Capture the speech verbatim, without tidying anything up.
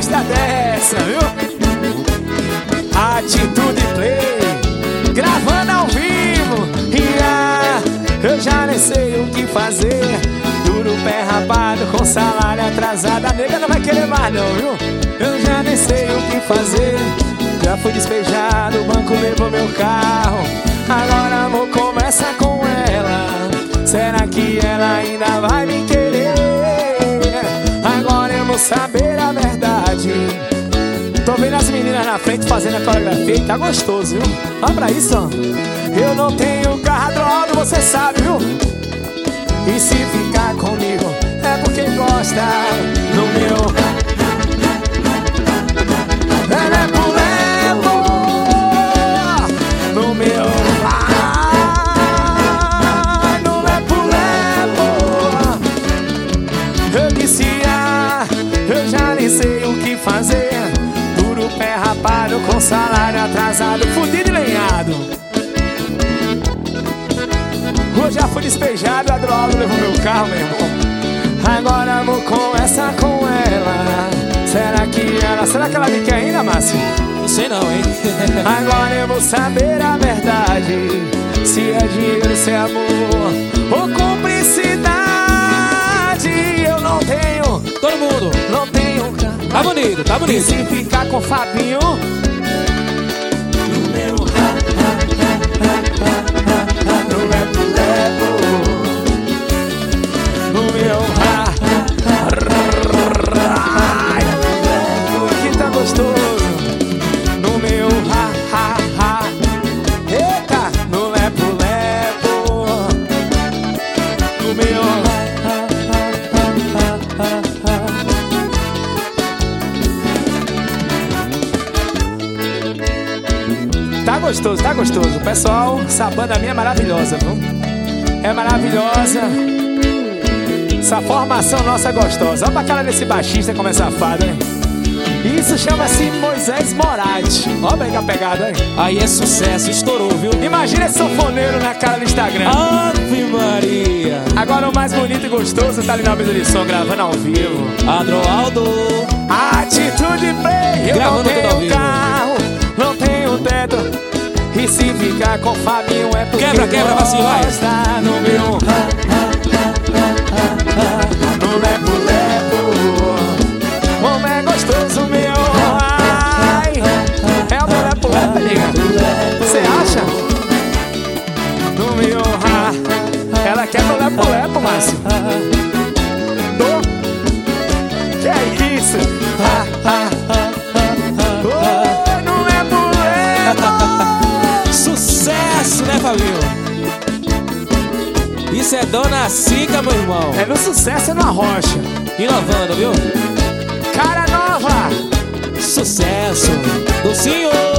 gosta dessa, viu? Atitude Play, gravando ao vivo. E ah, eu já nem sei o que fazer. Duro pé rapado com salário atrasado. A nega não vai querer mais não, viu? Eu já nem sei o que fazer. Já fui despejado, o banco levou meu carro. Agora amor, começa com ela. Será que ela ainda vai me querer? Agora eu vou saber a verdade. Tô vendo as meninas na frente fazendo a coreografia e tá gostoso, viu? Olha pra isso, ó. Eu não tenho carro adroado, você sabe, viu? E se ficar comigo é porque gosta. No meu ela é pulepo. No meu ah, no lepo-lepo. Eu disse ah, eu já nem sei o que fazer. Duro pé rapado com salário atrasado, fudido e lenhado. Hoje já fui despejado, a droga levou meu carro, meu irmão. Agora vou conversar com ela. Será que ela, será que ela me quer ainda, Márcio? Não sei não, hein? Agora eu vou saber a verdade. Se é dinheiro, se é amor ou cumplicidade. Eu não tenho, todo mundo, não tenho carro. Tá bonito, tá bonito. E se ficar com o Fabinho no meu no lepo-lepo. No meu que tá gostoso. No meu ha ha ha. Eita, no lepo-lepo. No meu tá gostoso, tá gostoso. Pessoal, essa banda minha é maravilhosa, viu? É maravilhosa. Essa formação nossa é gostosa. Olha pra cara desse baixista como é safado, hein? Isso chama-se Moisés Moraes. Olha bem que a pegada, hein? Aí é sucesso, estourou, viu? Imagina esse sanfoneiro na cara do Instagram. Ave Maria. Agora o mais bonito e gostoso tá ali na mesa de som, gravando ao vivo. Adroaldo. Atitude Play. Eu Gravando não tudo ao tenho vivo. carro, não tenho teto. E se ficar com o Fabinho é porque Quebra, quebra, assim, vai. gosta. No meu no lepo-lepo. Como é gostoso, meu. Ai, é o meu lepo-lepo, liga. Você acha? No meu ela quer meu lepo-lepo, Márcio. Do que é isso? Oh, no lepo-lepo. Sucesso, né, Fabinho? Isso é Dona Cica, meu irmão. É no sucesso, é na rocha. Inovando, viu? Cara nova. Sucesso do senhor.